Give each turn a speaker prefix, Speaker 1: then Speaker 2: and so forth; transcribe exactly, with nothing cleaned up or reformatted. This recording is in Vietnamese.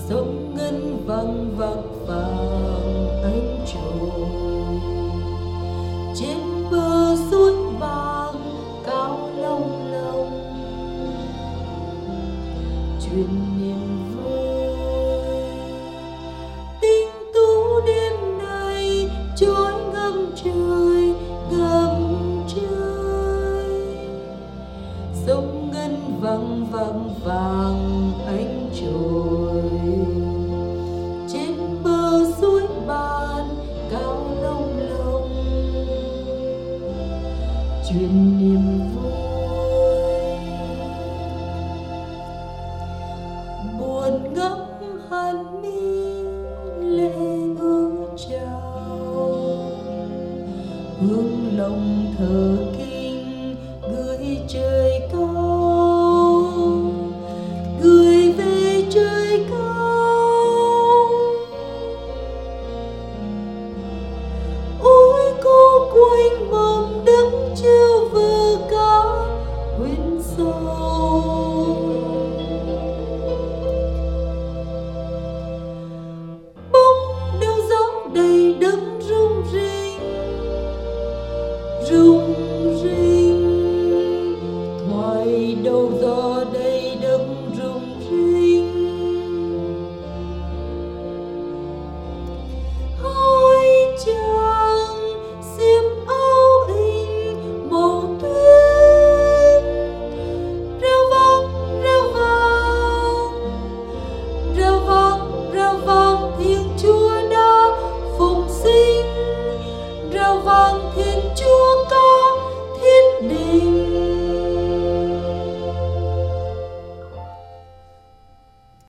Speaker 1: sông ngân vang vang vàng ánh trôi trên bờ suối bạc cao long lông, truyền niềm vui tình tú đêm nay trôi ngâm trời ngâm trời. Sông ngân vang vang vàng ánh trôi trên bờ suối ban cao long lông, truyền niềm vui buồn ngắm hàn mi lệ ưu trao hương lòng thờ